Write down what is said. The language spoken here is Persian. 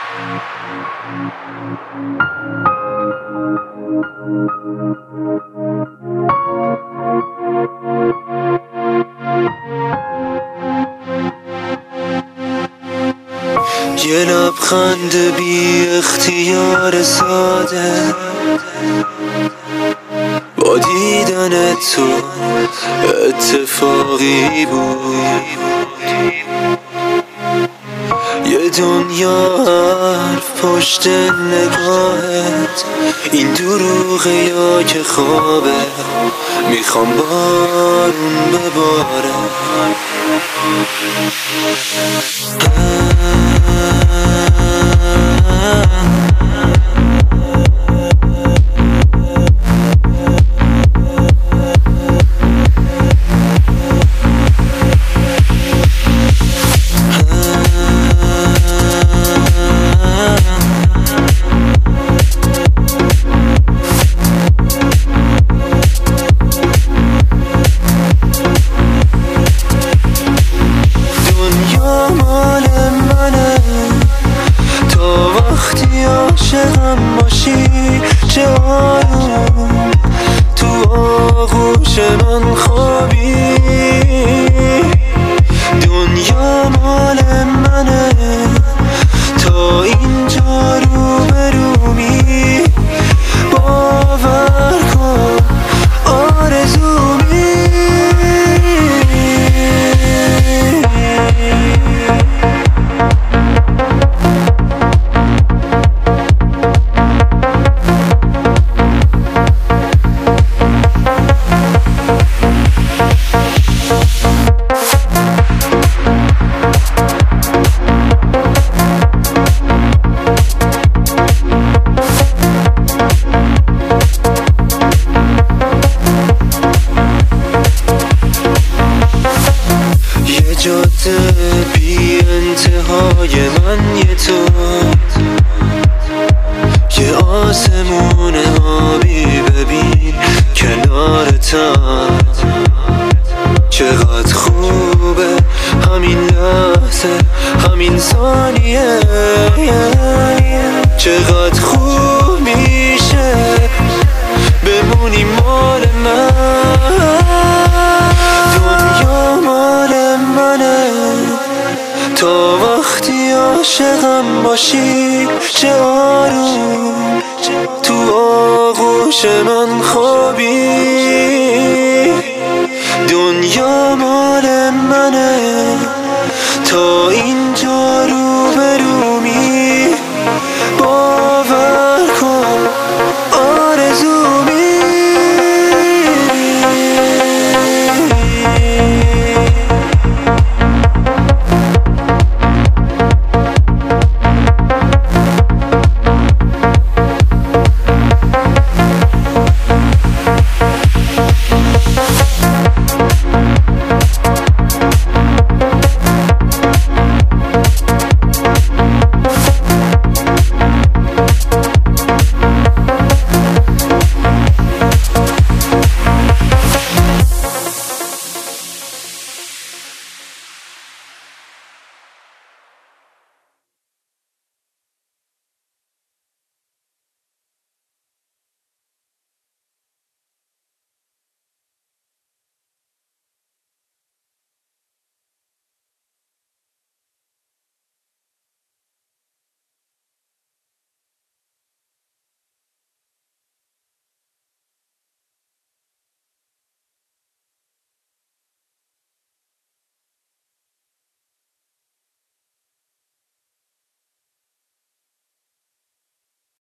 یه لبخند بی اختیار ساده با دیدن تو اتفاقی بود. یه دنیا حرف پشت نگاهت، این دروغه یا که خوابه، میخوام بارون بباره. عاشقم باشی چه آروم تو آغوش من خوابی. دنیا مال منه تا اینجا رو برومی. باور کن آرزومی. جاده بی انتهای من یه تو، یه آسمون آبی ببین کنارتم. چقدر خوبه همین لحظه همین ثانیه، چقدر خوب میشه بمونی مال من. دنیا مال منه تا وقتی عاشقم باشی چه آروم تو آغوش من خوابی. دنیا مال منه تا اینجا رو